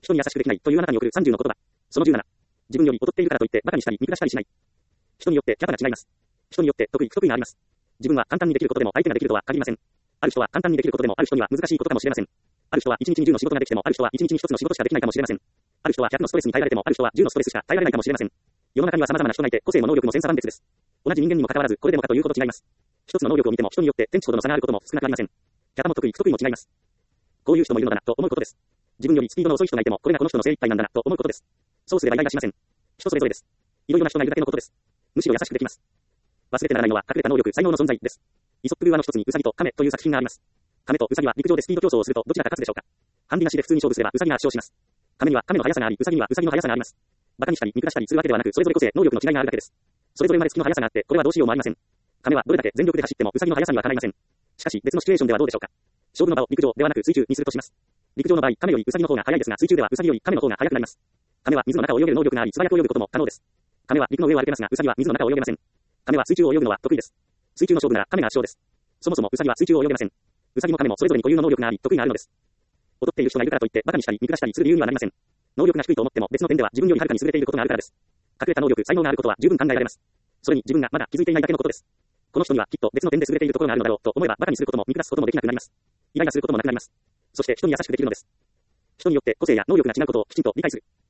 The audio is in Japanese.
人に優しくできないというあなたに送る30の言葉。その17。自分より劣っているからといって馬鹿にしたり見下したりしない。人によってキャパが違います。人によって得意不得意があります。自分は簡単にできることでも相手ができるとは限りません。ある人は簡単にできることでもある人には難しいことかもしれません。ある人は1日に10の仕事ができてもある人は1日に1つの仕事しかできないかもしれません。ある人は100のストレスに耐えられてもある人は10のストレスしか耐えられないかもしれません。世の中には様々な人がいて個性も能力も千差万別です。同じ人間にもかかわらずこれでもかというほど違います。一つの能力を見ても人によって天地ほどの差があることも少なくありません。キャパも得意不得意も違います。こういう人もいるのだなと思うことです。自分よりスピードの遅い人がいてもこれがこの人の精一杯なんだなと思うことです。そうすればイライラしません。人それぞれです。いろいろな人がいるだけのことです。むしろ優しくできます。忘れてならないのは隠れた能力、才能の存在です。イソップ寓話の一つにウサギとカメという作品があります。カメとウサギは陸上でスピード競争をするとどちらが勝つでしょうか。ハンディなしで普通に勝負すればウサギが圧勝します。カメにはカメの速さがあり、ウサギにはウサギの速さがあります。馬鹿にしたり見下したりするわけではなく、それぞれ個性、能力の違いがあるだけです。それぞれ生まれつきの速さがあって、これはどうしようもありません。カメはどれだけ全力で走ってもウサギの速さにはかないません。しかし別のシチュエーションではどうでしょうか。勝負の場を陸上ではなく水中にするとします。陸上の場合、カメよりウサギの方が速いですが、水中ではウサギよりカメの方が速くなります。カメは水の中を泳げる能力があり、素早く泳ぐことも可能です。カメは陸の上を歩けますが、ウサギは水の中を泳げません。カメは水中を泳ぐのは得意です。水中の勝負ならカメが圧勝です。そもそもウサギは水中を泳げません。ウサギもカメもそれぞれに固有の能力があり、得意があるのです。劣っている人がいるからといって馬鹿にしたり見下したりする理由にはなりません。能力が低いと思っても別の点では自分よりはるかに優れていることがあるからです。隠れた能力、才能があることは十分考えられます。それに自分がまだ気づいていないだけのことです。この人にはきっと別の点で優れているところがあるのだろうと思えば馬鹿にすることも見下すこともできなくなります。イライラすることもなくなります。そして人に優しくできるのです。人によって個性や能力が違うことをきちんと理解する。